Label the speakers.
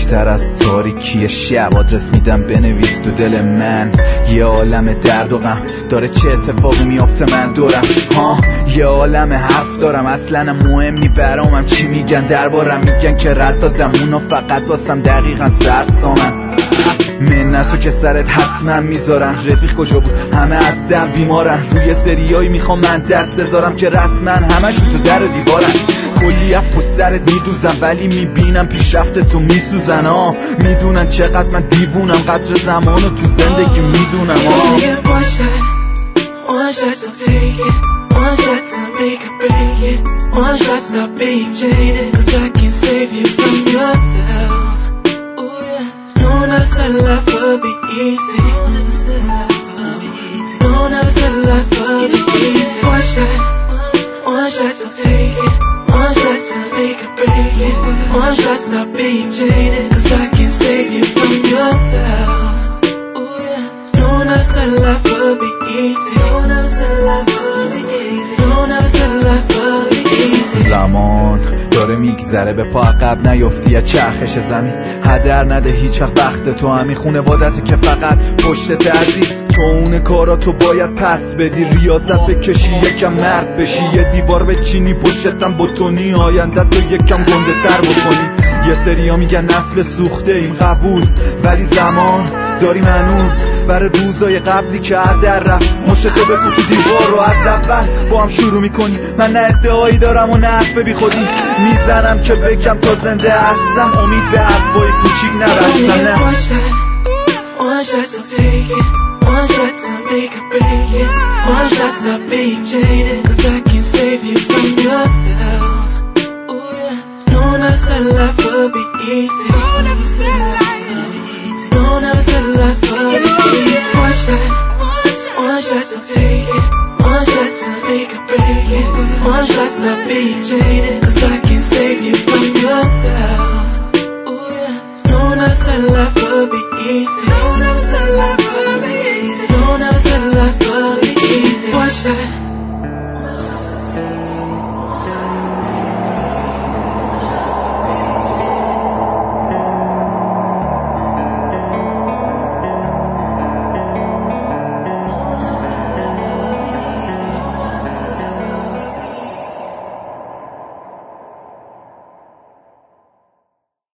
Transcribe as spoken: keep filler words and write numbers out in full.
Speaker 1: بیشتر از تاریکی شب آدرس میدم بنویس تو دل من. یه عالم درد و غم داره چه اتفاقی میافته من دورم، ها یه عالم حرف دارم اصلا مهم نی برامم چی میگن دربارم. میگن که رد دادم اونا فقط واسم دقیقا سرسامن. منتو که سرت حتما میذارن، رفیق کجا بود همه از دم بیمارن. روی سریایی میخوام من دست بذارم که رسما همشون تو در و دیوارن. کلی اف پشت سرت میدوزم ولی میبینم پیشرفت تو میسوزن. ها میدونن چقدر من دیوونم، قدر زمانو تو زندگی میدونم. ها
Speaker 2: No, never said life would be easy. No, never said life would be easy. No, never said life would be easy. One shot, one shot, so take it. One shot to make or break it. One shot, stop being jaded, 'cause I can save you from yourself. Oh yeah. No, never said life would be easy. No, never said life would be easy. No, never said life would be easy.
Speaker 1: زمان داره میگذره به پا عقب نیفتی از چرخش زمین. هدر نده هیچ وقت وقت تو همین خونوادته که فقط پشت عزیز. تو اون کارا تو باید پس بدی، ریاضت بکشی یکم مرد بشی. یه دیوار بچینی پشتم بتونی آینده تو یکم گنده تر بکنی. یه سری ها میگن نسل سوخته ایم، قبول، ولی زمان داریم هنوز برای روزای قبلی که هدر رفت. مشتو بکن تو دیوار رو از اول با هم شروع میکنی. من نه ادعایی دارم و نه حرف بی خودی میزنم که بکم تا زنده هستم. امید به حرفای کوچیک نبستم.
Speaker 2: One shot, so take it. One shot to make or break it. One shot, stop being jaded, 'cause I can save you from yourself. Oh yeah. No, never said life would be easy. No, never said life would be easy. No, never said life would be easy. One shot, one shot, so take it. One shot to make or break it. One shot, stop being jaded.